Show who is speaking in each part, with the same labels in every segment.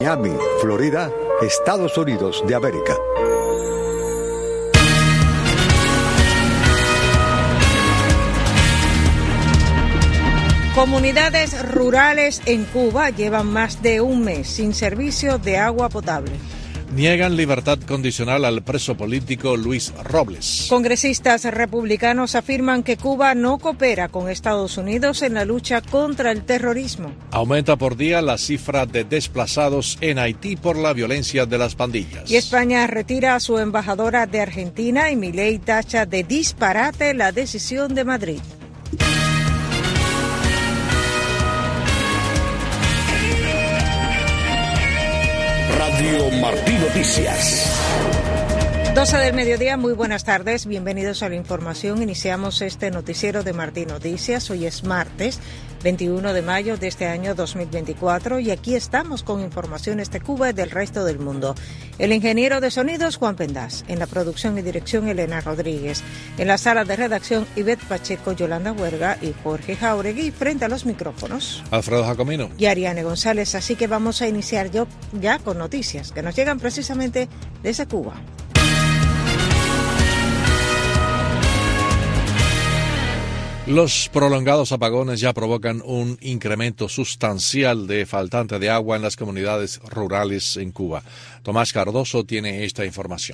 Speaker 1: Miami, Florida, Estados Unidos de América.
Speaker 2: Comunidades rurales en Cuba llevan más de un mes sin servicio de agua potable.
Speaker 3: Niegan libertad condicional al preso político Luis Robles.
Speaker 2: Congresistas republicanos afirman que Cuba no coopera con Estados Unidos en la lucha contra el terrorismo.
Speaker 3: Aumenta por día la cifra de desplazados en Haití por la violencia de las pandillas.
Speaker 2: Y España retira a su embajadora de Argentina y Milei tacha de disparate la decisión de Madrid.
Speaker 4: Radio Martí Noticias.
Speaker 2: 12 del mediodía, muy buenas tardes, bienvenidos a la información. Iniciamos este noticiero de Martí Noticias. Hoy es martes 21 de mayo de este año 2024 y aquí estamos con informaciones de Cuba y del resto del mundo. El ingeniero de sonidos Juan Pendas, en la producción y dirección Elena Rodríguez, en la sala de redacción Ivette Pacheco, Yolanda Huerga y Jorge Jauregui, frente a los micrófonos
Speaker 3: Alfredo Jacomino
Speaker 2: y Ariane González. Así que vamos a iniciar ya con noticias que nos llegan precisamente desde Cuba.
Speaker 3: Los prolongados apagones ya provocan un incremento sustancial de faltante de agua en las comunidades rurales en Cuba. Tomás Cardoso tiene esta información.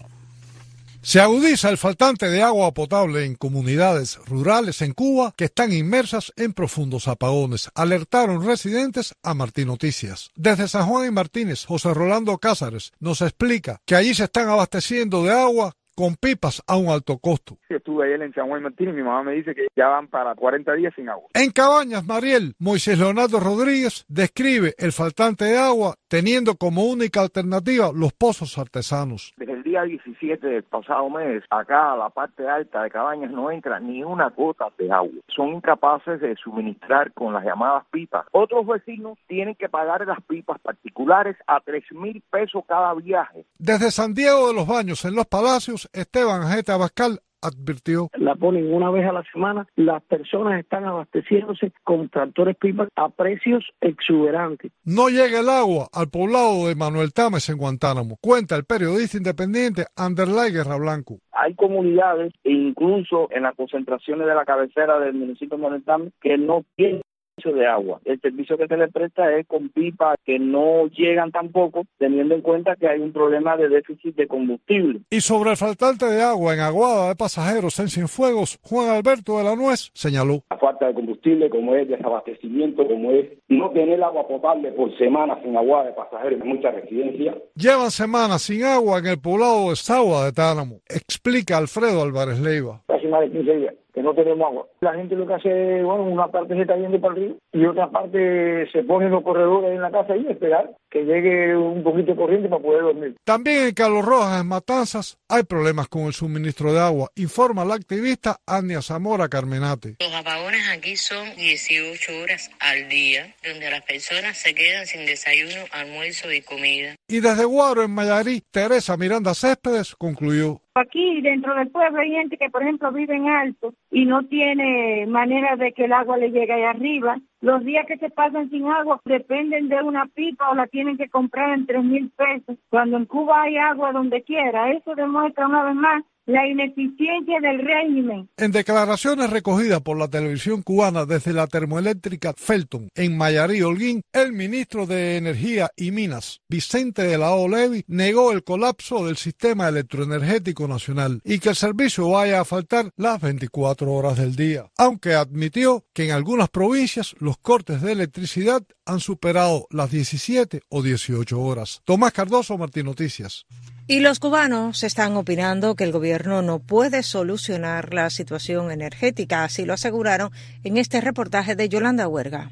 Speaker 5: Se agudiza el faltante de agua potable en comunidades rurales en Cuba que están inmersas en profundos apagones, alertaron residentes a Martí Noticias. Desde San Juan y Martínez, José Rolando Cázares nos explica que allí se están abasteciendo de agua con pipas a un alto costo.
Speaker 6: Estuve ayer en San Juan y Martínez y mi mamá me dice que ya van para 40 días sin agua.
Speaker 5: En Cabañas, Mariel, Moisés Leonardo Rodríguez describe el faltante de agua teniendo como única alternativa los pozos artesanos.
Speaker 7: Desde el día 17 del pasado mes, acá a la parte alta de Cabañas no entra ni una gota de agua. Son incapaces de suministrar con las llamadas pipas. Otros vecinos tienen que pagar las pipas particulares a 3,000 pesos cada viaje.
Speaker 5: Desde San Diego de los Baños, en Los Palacios, Esteban Ajete Abascal advirtió.
Speaker 8: La ponen una vez a la semana, las personas están abasteciéndose con tractores pipas a precios exuberantes.
Speaker 5: No llega el agua al poblado de Manuel Tames en Guantánamo, cuenta el periodista independiente Anderlay Guerra Blanco.
Speaker 7: Hay comunidades, e incluso en las concentraciones de la cabecera del municipio de Manuel Tames, que no tienen de agua. El servicio que se le presta es con pipas que no llegan tampoco, teniendo en cuenta que hay un problema de déficit de combustible.
Speaker 5: Y sobre el faltante de agua en Aguada de Pasajeros en Cienfuegos, Juan Alberto de la Nuez señaló.
Speaker 9: La falta de combustible, como es desabastecimiento, como es no tener agua potable por semanas en Aguada de Pasajeros en muchas residencias.
Speaker 5: Llevan semanas sin agua en el poblado de Sagua de Tánamo, explica Alfredo Álvarez Leiva.
Speaker 8: Casi más de 15 días que no tenemos agua. La gente lo que hace, bueno, una parte se está yendo para el río y otra parte se pone en los corredores en la casa y esperar que llegue un poquito de corriente para poder dormir.
Speaker 5: También en Carlos Rojas, en Matanzas, hay problemas con el suministro de agua, informa la activista Ania Zamora Carmenate.
Speaker 10: Los apagones aquí son 18 horas al día, donde las personas se quedan sin desayuno, almuerzo y comida.
Speaker 5: Y desde Guaro, en Mayarí, Teresa Miranda Céspedes concluyó.
Speaker 11: Aquí dentro del pueblo hay gente que, por ejemplo, vive en alto y no tiene manera de que el agua le llegue allá arriba. Los días que se pasan sin agua dependen de una pipa o la tienen que comprar en 3,000 pesos. Cuando en Cuba hay agua donde quiera, eso demuestra una vez más la ineficiencia del régimen.
Speaker 5: En declaraciones recogidas por la televisión cubana desde la termoeléctrica Felton en Mayarí, Holguín, el ministro de Energía y Minas, Vicente de la O. Levi, negó el colapso del sistema electroenergético nacional y que el servicio vaya a faltar las 24 horas del día, aunque admitió que en algunas provincias los cortes de electricidad han superado las 17 o 18 horas. Tomás Cardoso, Martí Noticias.
Speaker 2: Y los cubanos están opinando que el gobierno no puede solucionar la situación energética, así lo aseguraron en este reportaje de Yolanda Huerga.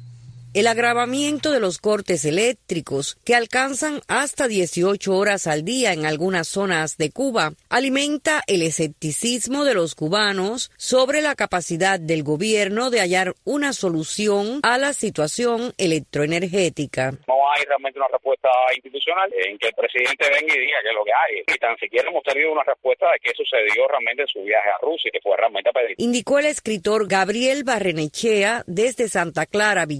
Speaker 12: El agravamiento de los cortes eléctricos, que alcanzan hasta 18 horas al día en algunas zonas de Cuba, alimenta el escepticismo de los cubanos sobre la capacidad del gobierno de hallar una solución a la situación electroenergética.
Speaker 13: No hay realmente una respuesta institucional en que el presidente venga y diga que es lo que hay. Ni tan siquiera hemos tenido una respuesta de qué sucedió realmente en su viaje a Rusia y que fue realmente a pedir.
Speaker 12: Indicó el escritor Gabriel Barrenechea desde Santa Clara, Villa Clara,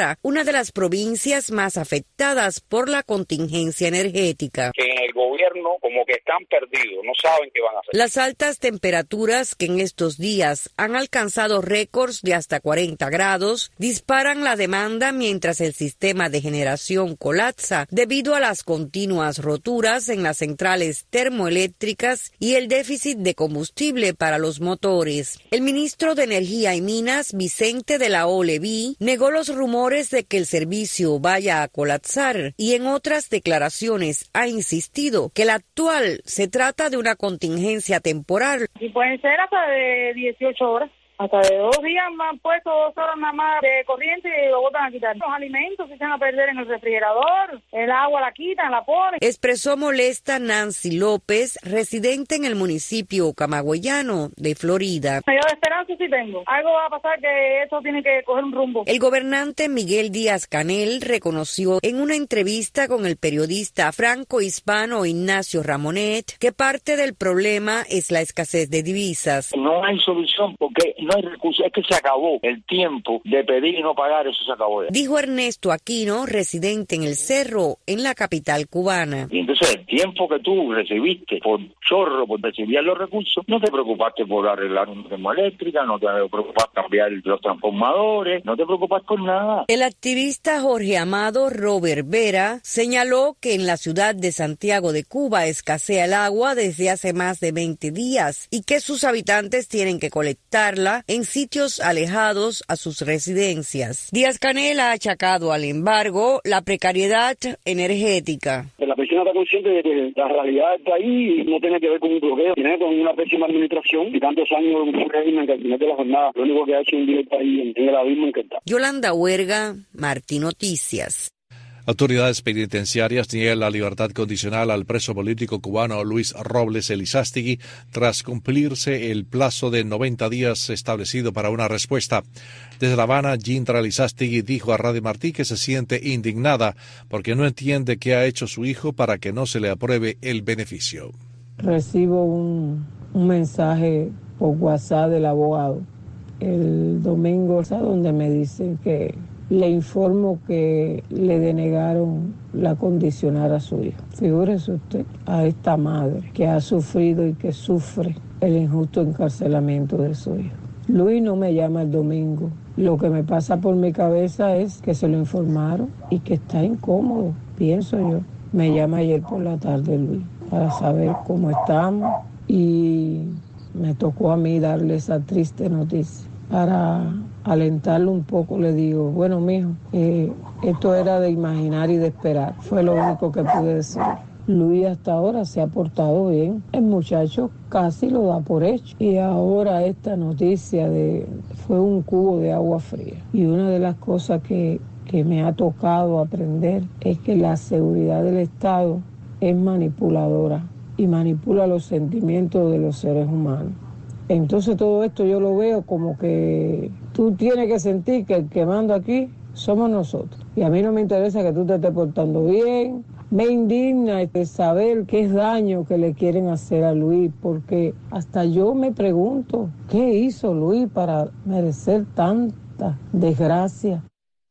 Speaker 12: Lara, una de las provincias más afectadas por la contingencia energética.
Speaker 13: Que en el gobierno como que están perdidos, no saben qué van a hacer.
Speaker 12: Las altas temperaturas que en estos días han alcanzado récords de hasta 40 grados disparan la demanda mientras el sistema de generación colapsa debido a las continuas roturas en las centrales termoeléctricas y el déficit de combustible para los motores. El ministro de Energía y Minas, Vicente de la O Leví, negó los rumores de que el servicio vaya a colapsar y en otras declaraciones ha insistido que la actual se trata de una contingencia temporal.
Speaker 11: Y pueden ser hasta de 18 horas. Hasta de 2 días me han puesto 2 horas nada más de corriente y lo botan a quitar. Los alimentos se echan a perder en el refrigerador, el agua la quitan, la ponen.
Speaker 12: Expresó molesta Nancy López, residente en el municipio camagüeyano de Florida.
Speaker 11: Yo de esperanza sí tengo. Algo va a pasar, que esto tiene que coger un rumbo.
Speaker 12: El gobernante Miguel Díaz-Canel reconoció en una entrevista con el periodista franco-hispano Ignacio Ramonet que parte del problema es la escasez de divisas.
Speaker 7: No hay solución porque no hay recursos, es que se acabó el tiempo de pedir y no pagar, eso se acabó.
Speaker 12: Dijo Ernesto Aquino, residente en El Cerro, en la capital cubana.
Speaker 7: Y entonces el tiempo que tú recibiste por chorro, por recibir los recursos, no te preocupaste por arreglar una termoeléctrica, no te preocupaste por cambiar los transformadores, no te preocupaste por nada.
Speaker 12: El activista Jorge Amado Robert Vera señaló que en la ciudad de Santiago de Cuba escasea el agua desde hace más de 20 días y que sus habitantes tienen que colectarla en sitios alejados a sus residencias. Díaz-Canel ha achacado al embargo la precariedad energética.
Speaker 9: La persona está consciente de que la realidad del país no tiene que ver con un bloqueo, tiene con una pésima administración y tantos años de un régimen que al final de la jornada lo único que ha hecho es hundir el país en el abismo en que está.
Speaker 12: Yolanda Huerga, Martí Noticias.
Speaker 3: Autoridades penitenciarias niegan la libertad condicional al preso político cubano Luis Robles Elizástegui tras cumplirse el plazo de 90 días establecido para una respuesta. Desde La Habana, Gintra Elizástegui dijo a Radio Martí que se siente indignada porque no entiende qué ha hecho su hijo para que no se le apruebe el beneficio.
Speaker 14: Recibo un mensaje por WhatsApp del abogado el domingo, donde me dicen que le informo que le denegaron la condicional a su hijo. Figúrese usted a esta madre que ha sufrido y que sufre el injusto encarcelamiento de su hijo. Luis no me llama el domingo. Lo que me pasa por mi cabeza es que se lo informaron y que está incómodo, pienso yo. Me llama ayer por la tarde Luis para saber cómo estamos y me tocó a mí darle esa triste noticia. Para alentarlo un poco le digo, bueno, mijo, esto era de imaginar y de esperar. Fue lo único que pude decir. Luis hasta ahora se ha portado bien. El muchacho casi lo da por hecho. Y ahora esta noticia fue un cubo de agua fría. Y una de las cosas que me ha tocado aprender es que la seguridad del Estado es manipuladora y manipula los sentimientos de los seres humanos. Entonces todo esto yo lo veo como que tú tienes que sentir que el que manda aquí somos nosotros. Y a mí no me interesa que tú te estés portando bien. Me indigna saber qué daño que le quieren hacer a Luis, porque hasta yo me pregunto, ¿qué hizo Luis para merecer tanta desgracia?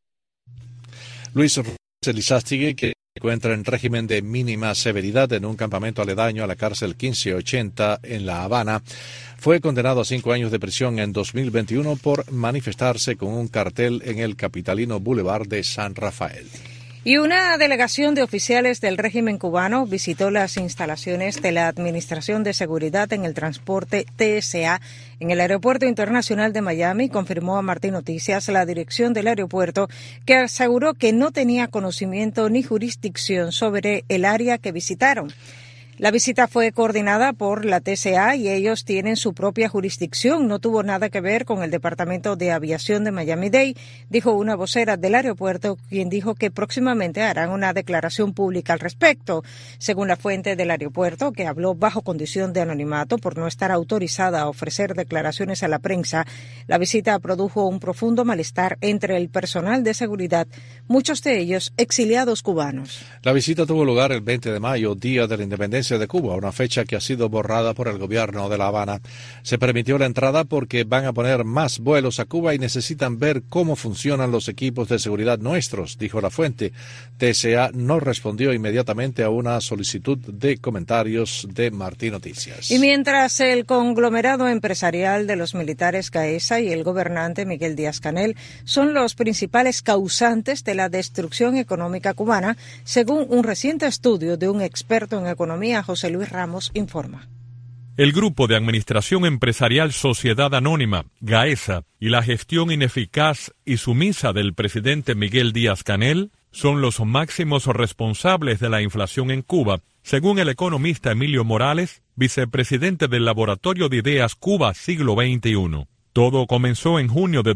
Speaker 3: Luis Elizástegui, que se encuentra en régimen de mínima severidad en un campamento aledaño a la cárcel 1580 en La Habana, fue condenado a 5 años de prisión en 2021 por manifestarse con un cartel en el capitalino Boulevard de San Rafael.
Speaker 2: Y una delegación de oficiales del régimen cubano visitó las instalaciones de la Administración de Seguridad en el Transporte TSA en el Aeropuerto Internacional de Miami. Confirmó a Martí Noticias la dirección del aeropuerto, que aseguró que no tenía conocimiento ni jurisdicción sobre el área que visitaron. La visita fue coordinada por la TSA y ellos tienen su propia jurisdicción. No tuvo nada que ver con el Departamento de Aviación de Miami-Dade, dijo una vocera del aeropuerto, quien dijo que próximamente harán una declaración pública al respecto. Según la fuente del aeropuerto, que habló bajo condición de anonimato por no estar autorizada a ofrecer declaraciones a la prensa, la visita produjo un profundo malestar entre el personal de seguridad, muchos de ellos exiliados cubanos.
Speaker 3: La visita tuvo lugar el 20 de mayo, Día de la Independencia independencia de Cuba, una fecha que ha sido borrada por el gobierno de La Habana. Se permitió la entrada porque van a poner más vuelos a Cuba y necesitan ver cómo funcionan los equipos de seguridad nuestros, dijo la fuente. TSA no respondió inmediatamente a una solicitud de comentarios de Martín Noticias.
Speaker 2: Y mientras el conglomerado empresarial de los militares Gaesa y el gobernante Miguel Díaz-Canel son los principales causantes de la destrucción económica cubana, según un reciente estudio de un experto en economía, José Luis Ramos, informa.
Speaker 15: El Grupo de Administración Empresarial Sociedad Anónima, Gaesa, y la gestión ineficaz y sumisa del presidente Miguel Díaz-Canel son los máximos responsables de la inflación en Cuba, según el economista Emilio Morales, vicepresidente del Laboratorio de Ideas Cuba Siglo XXI. Todo comenzó en junio de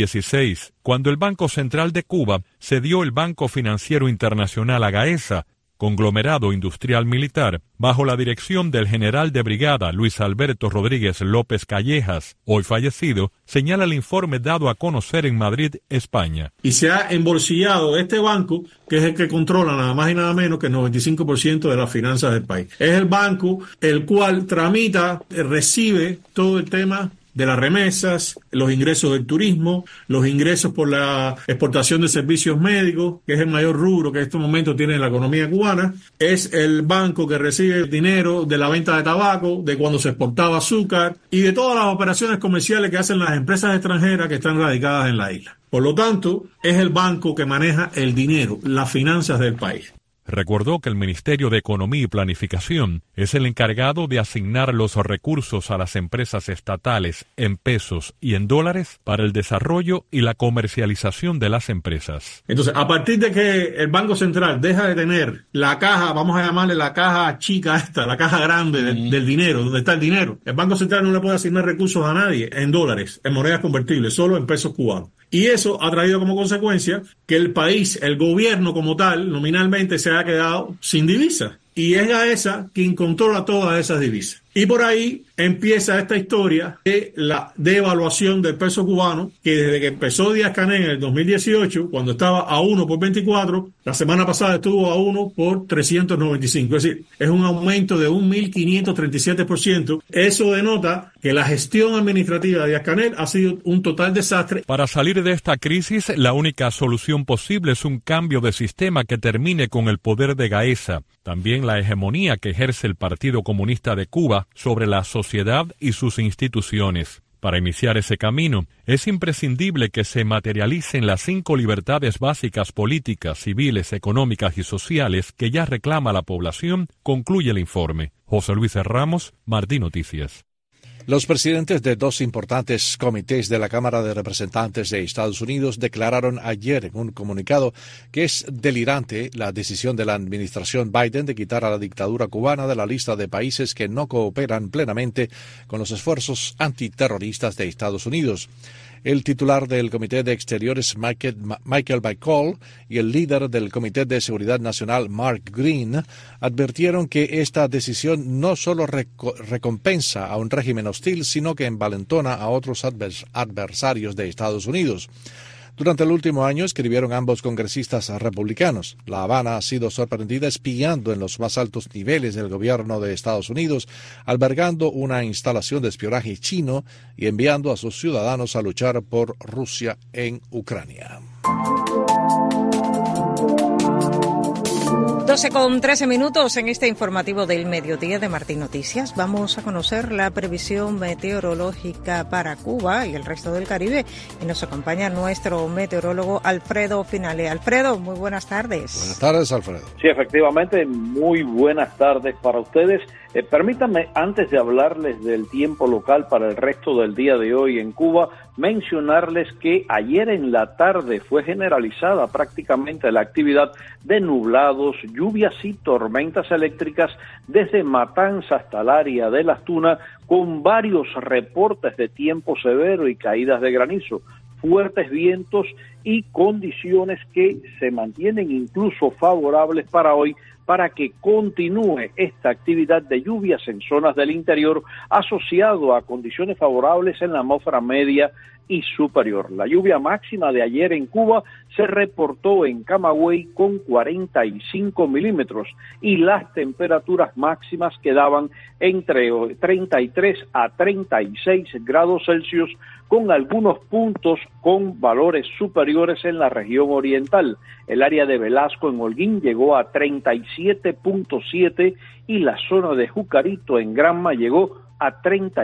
Speaker 15: 2016, cuando el Banco Central de Cuba cedió el Banco Financiero Internacional a Gaesa, conglomerado industrial militar, bajo la dirección del general de brigada Luis Alberto Rodríguez López Callejas, hoy fallecido, señala el informe dado a conocer en Madrid, España.
Speaker 16: Y se ha embolsillado este banco, que es el que controla nada más y nada menos que el 95% de las finanzas del país. Es el banco el cual tramita, recibe todo el tema de las remesas, los ingresos del turismo, los ingresos por la exportación de servicios médicos, que es el mayor rubro que en estos momentos tiene la economía cubana. Es el banco que recibe el dinero de la venta de tabaco, de cuando se exportaba azúcar y de todas las operaciones comerciales que hacen las empresas extranjeras que están radicadas en la isla. Por lo tanto, es el banco que maneja el dinero, las finanzas del país.
Speaker 15: Recordó que el Ministerio de Economía y Planificación es el encargado de asignar los recursos a las empresas estatales en pesos y en dólares para el desarrollo y la comercialización de las empresas.
Speaker 16: Entonces, a partir de que el Banco Central deja de tener la caja, vamos a llamarle la caja chica esta, la caja grande del dinero, donde está el dinero, el Banco Central no le puede asignar recursos a nadie en dólares, en monedas convertibles, solo en pesos cubanos. Y eso ha traído como consecuencia que el país, el gobierno como tal, nominalmente se ha quedado sin divisas. Y es Gaesa quien controla todas esas divisas. Y por ahí empieza esta historia de la devaluación del peso cubano, que desde que empezó Díaz-Canel en el 2018, cuando estaba a 1 por 24, la semana pasada estuvo a 1 por 395. Es decir, es un aumento de 1.537%. Eso denota que la gestión administrativa de Díaz-Canel ha sido un total desastre.
Speaker 15: Para salir de esta crisis, la única solución posible es un cambio de sistema que termine con el poder de Gaesa. También la hegemonía que ejerce el Partido Comunista de Cuba sobre la sociedad y sus instituciones. Para iniciar ese camino, es imprescindible que se materialicen las 5 libertades básicas políticas, civiles, económicas y sociales que ya reclama la población, concluye el informe. José Luis Ramos, Martín Noticias.
Speaker 3: Los presidentes de 2 importantes comités de la Cámara de Representantes de Estados Unidos declararon ayer en un comunicado que es delirante la decisión de la administración Biden de quitar a la dictadura cubana de la lista de países que no cooperan plenamente con los esfuerzos antiterroristas de Estados Unidos. El titular del Comité de Exteriores, Michael McCaul, y el líder del Comité de Seguridad Nacional, Mark Green, advirtieron que esta decisión no solo recompensa a un régimen hostil, sino que envalentona a otros adversarios de Estados Unidos. Durante el último año, escribieron ambos congresistas republicanos, La Habana ha sido sorprendida espiando en los más altos niveles del gobierno de Estados Unidos, albergando una instalación de espionaje chino y enviando a sus ciudadanos a luchar por Rusia en Ucrania.
Speaker 2: 12:13 en este informativo del mediodía de Martín Noticias. Vamos a conocer la previsión meteorológica para Cuba y el resto del Caribe. Y nos acompaña nuestro meteorólogo Alfredo Finale. Alfredo, muy buenas tardes.
Speaker 3: Buenas tardes, Alfredo.
Speaker 17: Sí, efectivamente, muy buenas tardes para ustedes. Permítanme, antes de hablarles del tiempo local para el resto del día de hoy en Cuba, mencionarles que ayer en la tarde fue generalizada prácticamente la actividad de nublados, lluvias y tormentas eléctricas desde Matanza hasta el área de Las Tunas, con varios reportes de tiempo severo y caídas de granizo, fuertes vientos y condiciones que se mantienen incluso favorables para hoy, para que continúe esta actividad de lluvias en zonas del interior asociado a condiciones favorables en la atmósfera media y superior. La lluvia máxima de ayer en Cuba se reportó en Camagüey con 45 milímetros y las temperaturas máximas quedaban entre 33 a 36 grados Celsius, con algunos puntos con valores superiores en la región oriental. El área de Velasco en Holguín llegó a 37.7 y la zona de Jucarito en Granma llegó a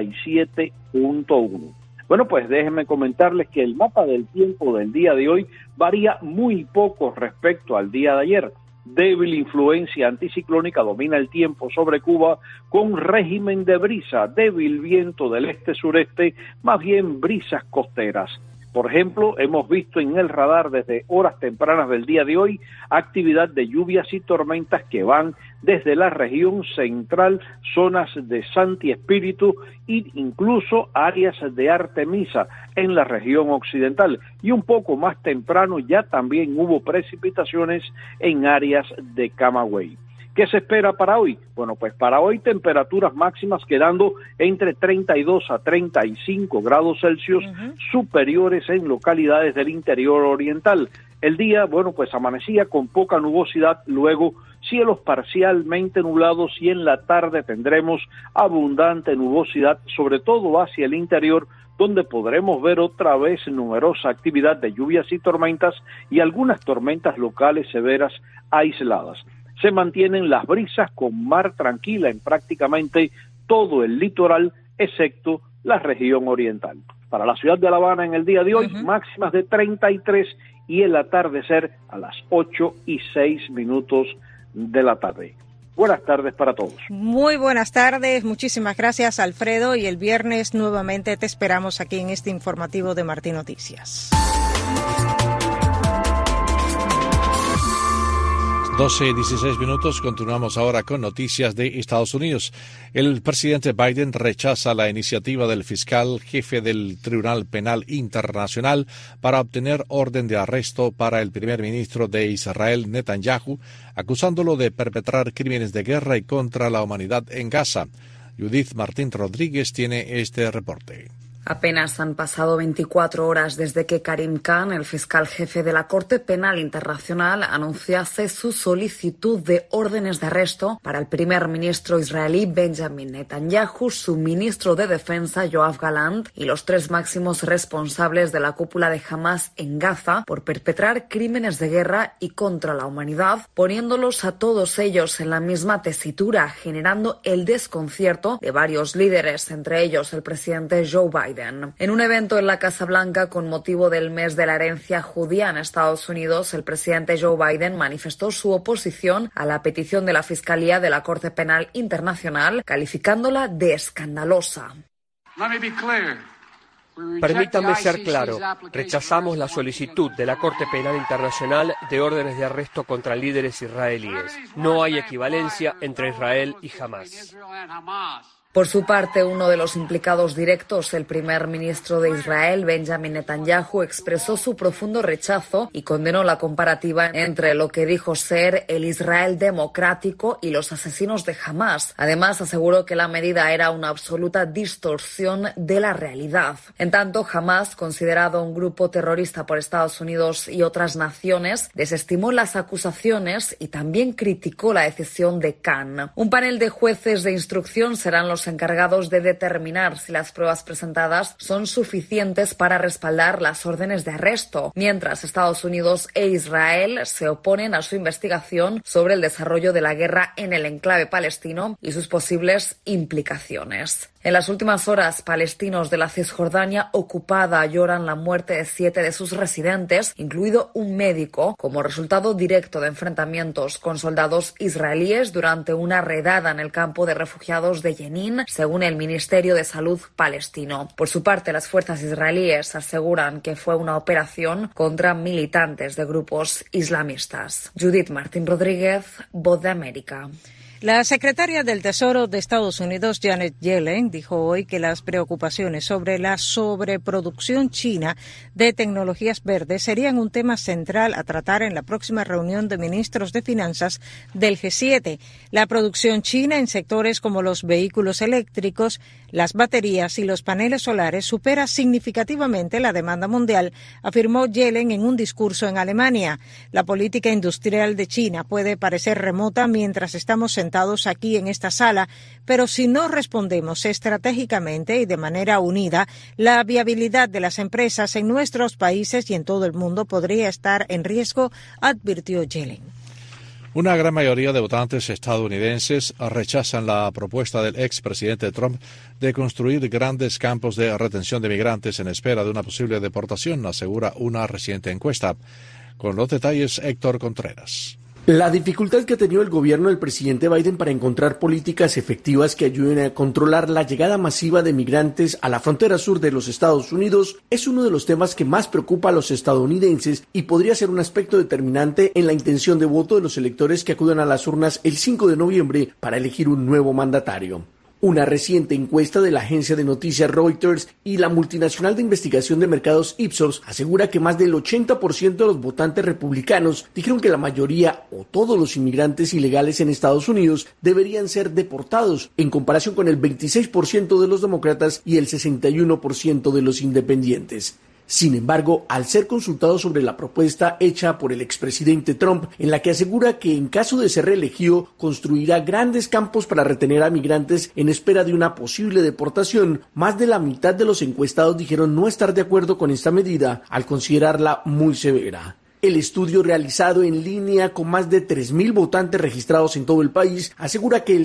Speaker 17: 37.1. Bueno, pues déjenme comentarles que el mapa del tiempo del día de hoy varía muy poco respecto al día de ayer. Débil influencia anticiclónica domina el tiempo sobre Cuba con régimen de brisa, débil viento del este-sureste, más bien brisas costeras. Por ejemplo, hemos visto en el radar desde horas tempranas del día de hoy actividad de lluvias y tormentas que van desde la región central, zonas de Santi Espíritu e incluso áreas de Artemisa en la región occidental. Y un poco más temprano ya también hubo precipitaciones en áreas de Camagüey. ¿Qué se espera para hoy? Bueno, pues para hoy temperaturas máximas quedando entre 32 a 35 grados Celsius, superiores en localidades del interior oriental. El día, bueno, pues amanecía con poca nubosidad, luego cielos parcialmente nublados y en la tarde tendremos abundante nubosidad, sobre todo hacia el interior, donde podremos ver otra vez numerosa actividad de lluvias y tormentas y algunas tormentas locales severas aisladas. Se mantienen las brisas con mar tranquila en prácticamente todo el litoral, excepto la región oriental. Para la ciudad de La Habana en el día de hoy, máximas de 33 y el atardecer a las 8:06 de la tarde. Buenas tardes para todos.
Speaker 2: Muy buenas tardes, muchísimas gracias, Alfredo, y el viernes nuevamente te esperamos aquí en este informativo de Martín Noticias.
Speaker 3: 12:16, continuamos ahora con noticias de Estados Unidos. El presidente Biden rechaza la iniciativa del fiscal jefe del Tribunal Penal Internacional para obtener orden de arresto para el primer ministro de Israel, Netanyahu, acusándolo de perpetrar crímenes de guerra y contra la humanidad en Gaza. Judith Martín Rodríguez tiene este reporte.
Speaker 18: Apenas han pasado 24 horas desde que Karim Khan, el fiscal jefe de la Corte Penal Internacional, anunciase su solicitud de órdenes de arresto para el primer ministro israelí Benjamin Netanyahu, su ministro de Defensa Yoav Gallant y los 3 máximos responsables de la cúpula de Hamas en Gaza por perpetrar crímenes de guerra y contra la humanidad, poniéndolos a todos ellos en la misma tesitura, generando el desconcierto de varios líderes, entre ellos el presidente Joe Biden. En un evento en la Casa Blanca con motivo del mes de la herencia judía en Estados Unidos, el presidente Joe Biden manifestó su oposición a la petición de la Fiscalía de la Corte Penal Internacional, calificándola de escandalosa.
Speaker 19: Permítanme ser claro, rechazamos la solicitud de la Corte Penal Internacional de órdenes de arresto contra líderes israelíes. No hay equivalencia entre Israel y Hamás.
Speaker 18: Por su parte, uno de los implicados directos, el primer ministro de Israel, Benjamin Netanyahu, expresó su profundo rechazo y condenó la comparativa entre lo que dijo ser el Israel democrático y los asesinos de Hamás. Además, aseguró que la medida era una absoluta distorsión de la realidad. En tanto, Hamás, considerado un grupo terrorista por Estados Unidos y otras naciones, desestimó las acusaciones y también criticó la decisión de Khan. Un panel de jueces de instrucción serán los encargados de determinar si las pruebas presentadas son suficientes para respaldar las órdenes de arresto, mientras Estados Unidos e Israel se oponen a su investigación sobre el desarrollo de la guerra en el enclave palestino y sus posibles implicaciones. En las últimas horas, palestinos de la Cisjordania ocupada lloran la muerte de 7 de sus residentes, incluido un médico, como resultado directo de enfrentamientos con soldados israelíes durante una redada en el campo de refugiados de Jenin, según el Ministerio de Salud palestino. Por su parte, las fuerzas israelíes aseguran que fue una operación contra militantes de grupos islamistas. Judith Martín Rodríguez, Voz de América.
Speaker 2: La secretaria del Tesoro de Estados Unidos, Janet Yellen, dijo hoy que las preocupaciones sobre la sobreproducción china de tecnologías verdes serían un tema central a tratar en la próxima reunión de ministros de finanzas del G7. La producción china en sectores como los vehículos eléctricos, las baterías y los paneles solares supera significativamente la demanda mundial, afirmó Yellen en un discurso en Alemania. La política industrial de China puede parecer remota mientras estamos sentados aquí en esta sala, pero si no respondemos estratégicamente y de manera unida, la viabilidad de las empresas en nuestros países y en todo el mundo podría estar en riesgo, advirtió Yellen.
Speaker 3: Una gran mayoría de votantes estadounidenses rechazan la propuesta del expresidente Trump de construir grandes campos de retención de migrantes en espera de una posible deportación, asegura una reciente encuesta. Con los detalles, Héctor Contreras.
Speaker 20: La dificultad que ha tenido el gobierno del presidente Biden para encontrar políticas efectivas que ayuden a controlar la llegada masiva de migrantes a la frontera sur de los Estados Unidos es uno de los temas que más preocupa a los estadounidenses y podría ser un aspecto determinante en la intención de voto de los electores que acudan a las urnas el 5 de noviembre para elegir un nuevo mandatario. Una reciente encuesta de la agencia de noticias Reuters y la multinacional de investigación de mercados Ipsos asegura que más del 80% de los votantes republicanos dijeron que la mayoría o todos los inmigrantes ilegales en Estados Unidos deberían ser deportados, en comparación con el 26% de los demócratas y el 61% de los independientes. Sin embargo, al ser consultado sobre la propuesta hecha por el expresidente Trump, en la que asegura que en caso de ser reelegido construirá grandes campos para retener a migrantes en espera de una posible deportación, más de la mitad de los encuestados dijeron no estar de acuerdo con esta medida al considerarla muy severa. El estudio realizado en línea con más de 3.000 votantes registrados en todo el país asegura que el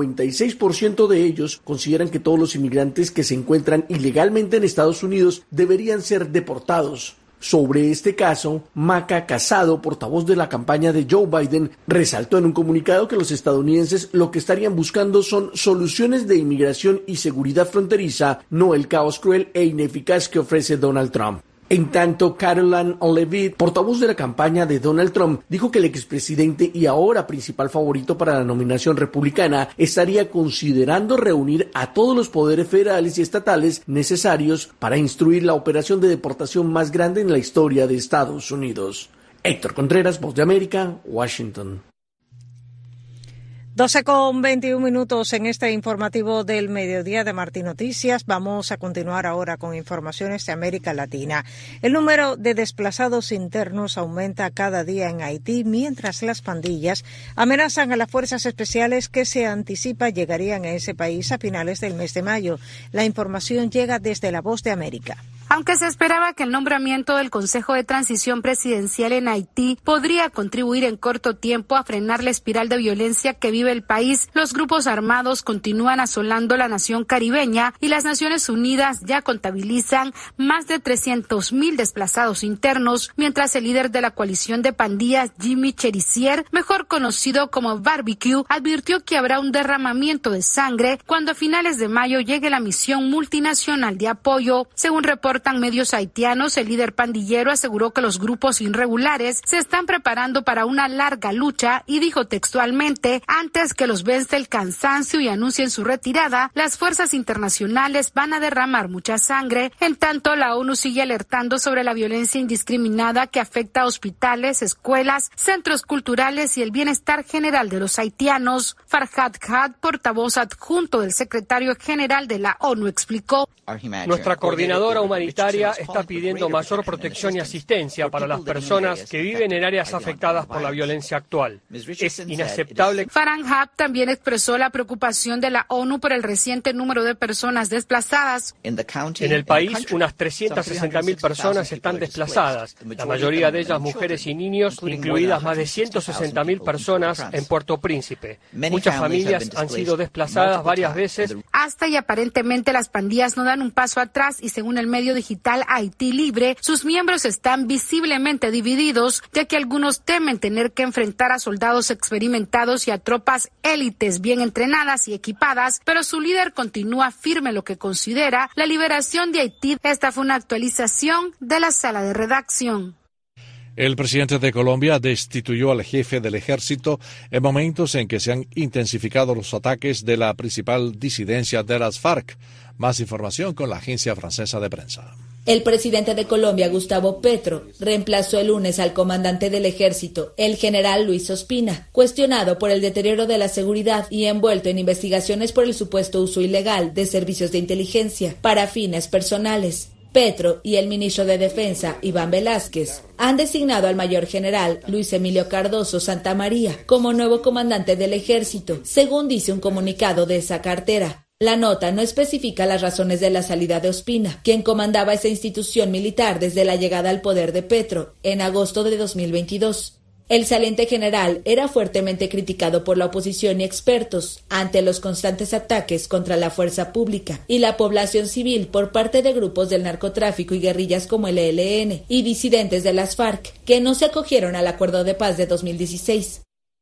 Speaker 20: 56% de ellos consideran que todos los inmigrantes que se encuentran ilegalmente en Estados Unidos deberían ser deportados. Sobre este caso, Maca Casado, portavoz de la campaña de Joe Biden, resaltó en un comunicado que los estadounidenses lo que estarían buscando son soluciones de inmigración y seguridad fronteriza, no el caos cruel e ineficaz que ofrece Donald Trump. En tanto, Caroline Leavitt, portavoz de la campaña de Donald Trump, dijo que el expresidente y ahora principal favorito para la nominación republicana estaría considerando reunir a todos los poderes federales y estatales necesarios para instruir la operación de deportación más grande en la historia de Estados Unidos. Héctor Contreras, Voz de América, Washington.
Speaker 2: 12:21 en este informativo del mediodía de Martín Noticias. Vamos a continuar ahora con informaciones de América Latina. El número de desplazados internos aumenta cada día en Haití, mientras las pandillas amenazan a las fuerzas especiales que se anticipa llegarían a ese país a finales del mes de mayo. La información llega desde La Voz de América.
Speaker 21: Aunque se esperaba que el nombramiento del Consejo de Transición Presidencial en Haití podría contribuir en corto tiempo a frenar la espiral de violencia que vive el país, los grupos armados continúan asolando la nación caribeña y las Naciones Unidas ya contabilizan más de 300,000 desplazados internos, mientras el líder de la coalición de pandillas, Jimmy Cherizier, mejor conocido como Barbecue, advirtió que habrá un derramamiento de sangre cuando a finales de mayo llegue la misión multinacional de apoyo. Según reportan medios haitianos, el líder pandillero aseguró que los grupos irregulares se están preparando para una larga lucha y dijo textualmente: antes que los vence el cansancio y anuncien su retirada, las fuerzas internacionales van a derramar mucha sangre. En tanto, la ONU sigue alertando sobre la violencia indiscriminada que afecta a hospitales, escuelas, centros culturales y el bienestar general de los haitianos. Farhad Had, portavoz adjunto del secretario general de la ONU, explicó:
Speaker 19: nuestra coordinadora humanitaria está pidiendo mayor protección y asistencia para las personas que viven en áreas afectadas por la violencia actual. Es inaceptable.
Speaker 21: Farhad también expresó la preocupación de la ONU por el reciente número de personas desplazadas.
Speaker 19: En el país, unas 360,000 personas están desplazadas, la mayoría de ellas mujeres y niños, incluidas más de 160,000 personas en Puerto Príncipe. Muchas familias han sido desplazadas varias veces.
Speaker 21: Hasta y aparentemente las pandillas no dan un paso atrás y según el medio digital Haití Libre, sus miembros están visiblemente divididos, ya que algunos temen tener que enfrentar a soldados experimentados y a tropas élites bien entrenadas y equipadas, pero su líder continúa firme en lo que considera la liberación de Haití. Esta fue una actualización de la sala de redacción.
Speaker 3: El presidente de Colombia destituyó al jefe del ejército en momentos en que se han intensificado los ataques de la principal disidencia de las FARC. Más información con la agencia francesa de prensa.
Speaker 1: El presidente de Colombia, Gustavo Petro, reemplazó el lunes al comandante del ejército, el general Luis Ospina, cuestionado por el deterioro de la seguridad y envuelto en investigaciones por el supuesto uso ilegal de servicios de inteligencia para fines personales. Petro y el ministro de Defensa, Iván Velázquez, han designado al mayor general Luis Emilio Cardoso Santamaría como nuevo comandante del ejército, según dice un comunicado de esa cartera. La nota no especifica las razones de la salida de Ospina, quien comandaba esa institución militar desde la llegada al poder de Petro en agosto de 2022. El saliente general era fuertemente criticado por la oposición y expertos ante los constantes ataques contra la fuerza pública y la población civil por parte de grupos del narcotráfico y guerrillas como el ELN y disidentes de las FARC, que no se acogieron al acuerdo de paz de 2016.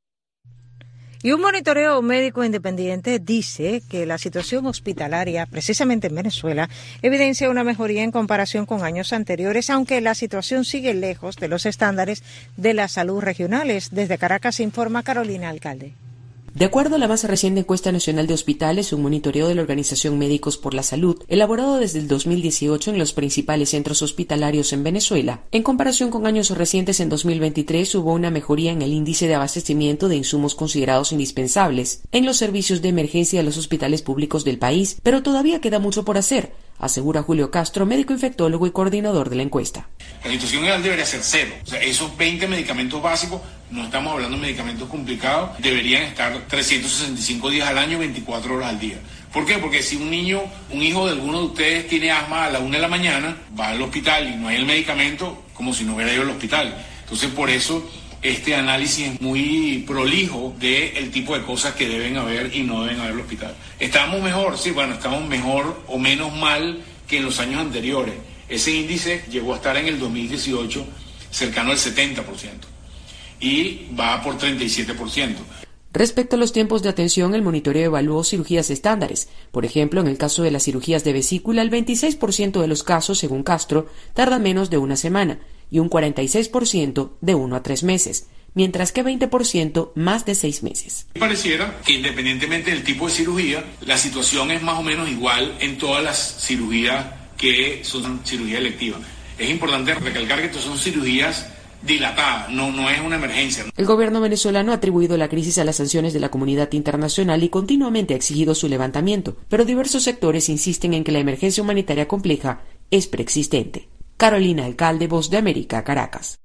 Speaker 2: Y un monitoreo médico independiente dice que la situación hospitalaria, precisamente en Venezuela, evidencia una mejoría en comparación con años anteriores, aunque la situación sigue lejos de los estándares de la salud regionales. Desde Caracas informa Carolina Alcalde.
Speaker 22: De acuerdo a la más reciente encuesta nacional de hospitales, un monitoreo de la Organización Médicos por la Salud, elaborado desde el 2018 en los principales centros hospitalarios en Venezuela, en comparación con años recientes en 2023 hubo una mejoría en el índice de abastecimiento de insumos considerados indispensables en los servicios de emergencia de los hospitales públicos del país, pero todavía queda mucho por hacer, asegura Julio Castro, médico infectólogo y coordinador de la encuesta.
Speaker 23: La situación ideal debería ser cero. O sea, esos 20 medicamentos básicos, no estamos hablando de medicamentos complicados, deberían estar 365 días al año, 24 horas al día. ¿Por qué? Porque si un hijo de alguno de ustedes tiene asma a la 1 de la mañana, va al hospital y no hay el medicamento, como si no hubiera ido al hospital. Entonces, por eso este análisis es muy prolijo del tipo de cosas que deben haber y no deben haber en el hospital. ¿Estamos mejor? Sí, bueno, estamos mejor o menos mal que en los años anteriores. Ese índice llegó a estar en el 2018 cercano al 70% y va por 37%.
Speaker 22: Respecto a los tiempos de atención, el monitoreo evaluó cirugías estándares. Por ejemplo, en el caso de las cirugías de vesícula, el 26% de los casos, según Castro, tardan menos de una semana y un 46% de 1 a 3 meses, mientras que 20% más de 6 meses.
Speaker 23: Pareciera que independientemente del tipo de cirugía, la situación es más o menos igual en todas las cirugías que son cirugías electivas. Es importante recalcar que estas son cirugías dilatadas, no es una emergencia.
Speaker 22: El gobierno venezolano ha atribuido la crisis a las sanciones de la comunidad internacional y continuamente ha exigido su levantamiento, pero diversos sectores insisten en que la emergencia humanitaria compleja es preexistente. Carolina Alcalde, Voz de América, Caracas.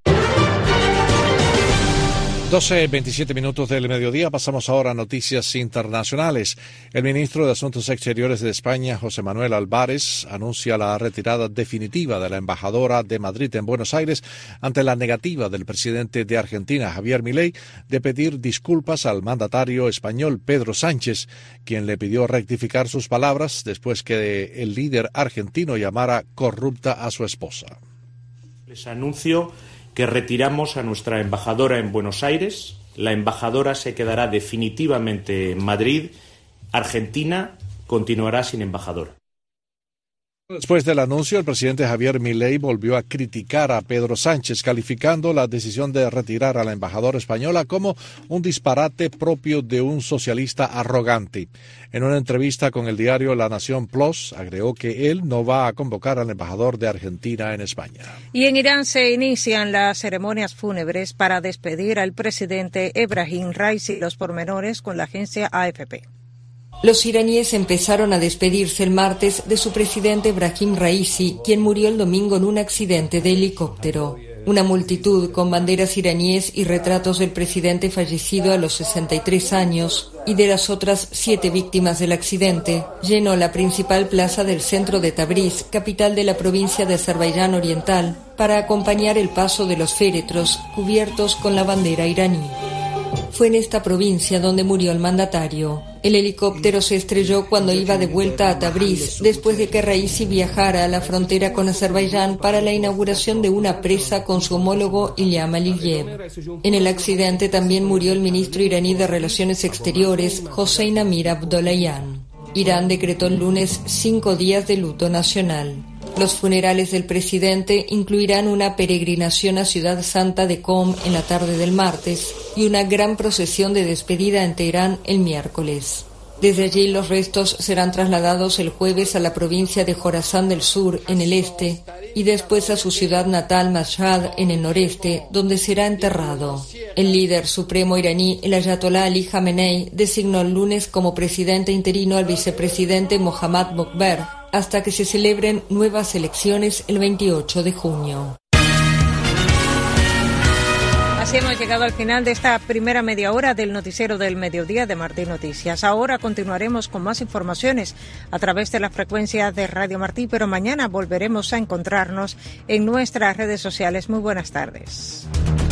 Speaker 3: 12:27 minutos del mediodía. Pasamos ahora a noticias internacionales. El ministro de Asuntos Exteriores de España, José Manuel Álvarez, anuncia la retirada definitiva de la embajadora de Madrid en Buenos Aires ante la negativa del presidente de Argentina, Javier Milei, de pedir disculpas al mandatario español Pedro Sánchez, quien le pidió rectificar sus palabras después que el líder argentino llamara corrupta a su esposa.
Speaker 24: Les anuncio que retiramos a nuestra embajadora en Buenos Aires. La embajadora se quedará definitivamente en Madrid. Argentina continuará sin embajadora.
Speaker 3: Después del anuncio, el presidente Javier Milei volvió a criticar a Pedro Sánchez, calificando la decisión de retirar a la embajadora española como un disparate propio de un socialista arrogante. En una entrevista con el diario La Nación Plus, agregó que él no va a convocar al embajador de Argentina en España.
Speaker 2: Y en Irán se inician las ceremonias fúnebres para despedir al presidente Ebrahim Raisi. Los pormenores con la agencia AFP.
Speaker 25: Los iraníes empezaron a despedirse el martes de su presidente Ebrahim Raisi, quien murió el domingo en un accidente de helicóptero. Una multitud con banderas iraníes y retratos del presidente fallecido a los 63 años y de las otras 7 víctimas del accidente llenó la principal plaza del centro de Tabriz, capital de la provincia de Azerbaiyán Oriental, para acompañar el paso de los féretros cubiertos con la bandera iraní. Fue en esta provincia donde murió el mandatario. El helicóptero se estrelló cuando iba de vuelta a Tabriz, después de que Raisi viajara a la frontera con Azerbaiyán para la inauguración de una presa con su homólogo Ilham Aliyev. En el accidente también murió el ministro iraní de Relaciones Exteriores, Hossein Amir Abdollahian. Irán decretó el lunes 5 días de luto nacional. Los funerales del presidente incluirán una peregrinación a Ciudad Santa de Qom en la tarde del martes y una gran procesión de despedida en Teherán el miércoles. Desde allí los restos serán trasladados el jueves a la provincia de Jorasán del Sur, en el este, y después a su ciudad natal Mashhad, en el noreste, donde será enterrado. El líder supremo iraní, el ayatolá Ali Khamenei, designó el lunes como presidente interino al vicepresidente Mohammad Mokber, hasta que se celebren nuevas elecciones el 28 de junio.
Speaker 2: Así hemos llegado al final de esta primera media hora del noticiero del mediodía de Martín Noticias. Ahora continuaremos con más informaciones a través de la frecuencia de Radio Martí, pero mañana volveremos a encontrarnos en nuestras redes sociales. Muy buenas tardes.